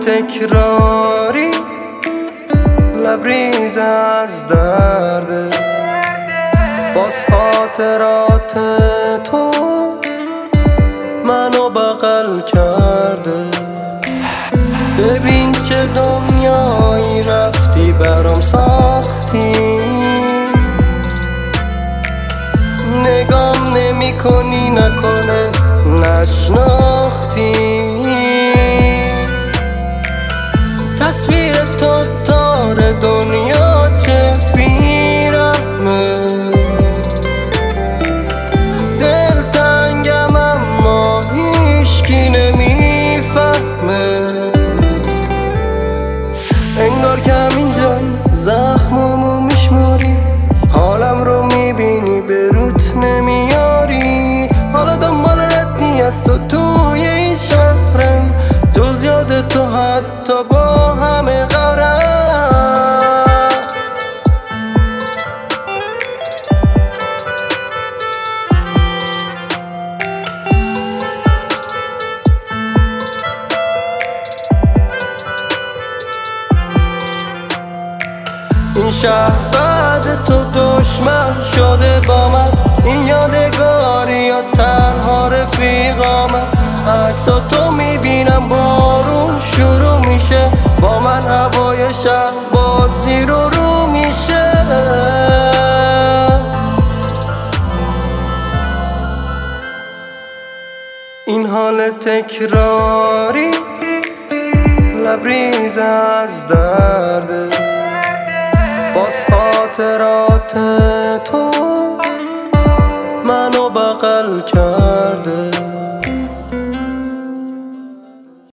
تکراری لبریز از درده، باز خاطرات تو منو بغل کرده. ببین چه دنیایی رفتی برام ساختی، نگام نمی کنی نکنه نشناختی. تصویر تو تار دنیا چه بیرحمه، دل تنگم اما هیچکی نمیفهمه. انگار که همین جایی زخمامو میشماری، حالم رو میبینی به روت نمیاری. حالا دنبال ردی از تو توی این شهرم، جز یاد تو حتی با همه غرم. این شهر بعد تو دشمن شده با من، این یادگاری یا تنها رفیقامه. عکسا تو میبینم بارون شروع میشه، با من هوای شهر باز زیر و رو میشه. این حال تکراری لبریز از درده، باز خاطرات تو منو بغل کرده.